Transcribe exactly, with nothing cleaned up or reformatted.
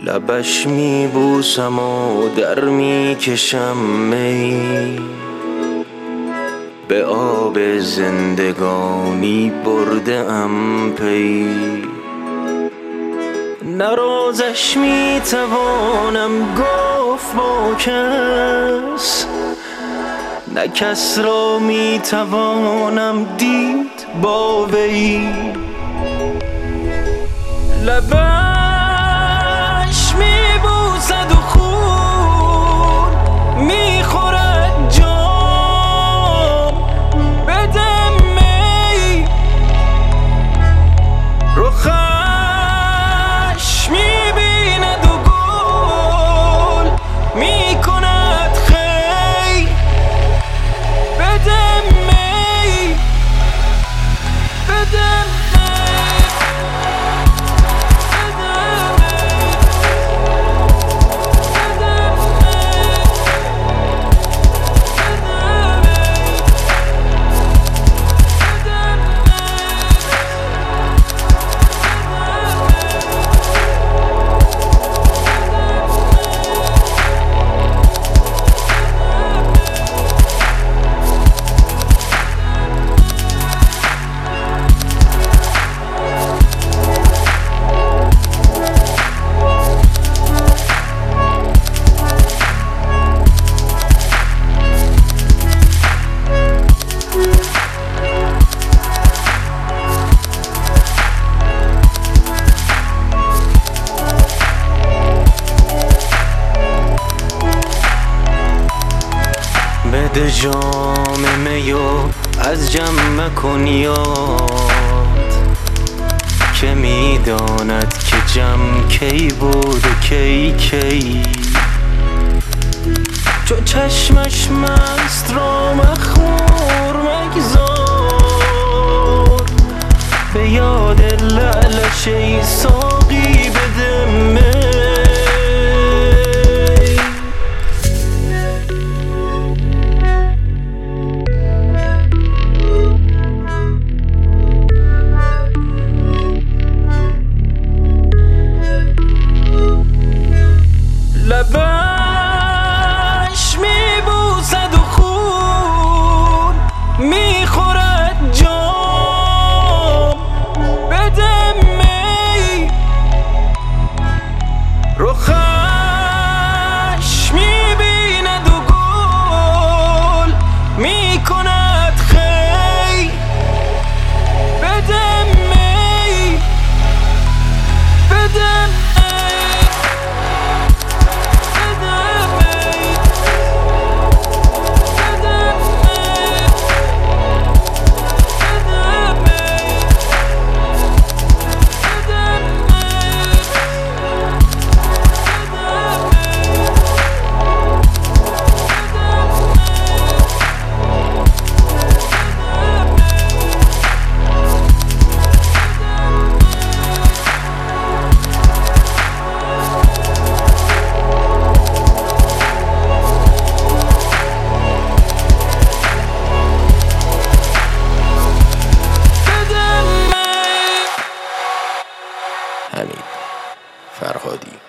لبش میبوسم و در میکشم می، به آب زندگانی برده ام پی. نه رازش میتوانم گفت با کس، نه کس را میتوانم دید با وی. لبش میبوسد و خون میخورد جام، بده می. رخش میبیند و گل میکند خی، بده می، بده می. بده جام میو از جمع کن یاد، که میداند که جمع کی بود و کی کی. چو چشمش مست را مخمور مگذار، به یاد لعلش ای ساقی بده می. لبش میبوسد و خون میخورد جام، بده می. رخش میبیند و گل میکند خی، بده می، بده می. حمید فرهادی.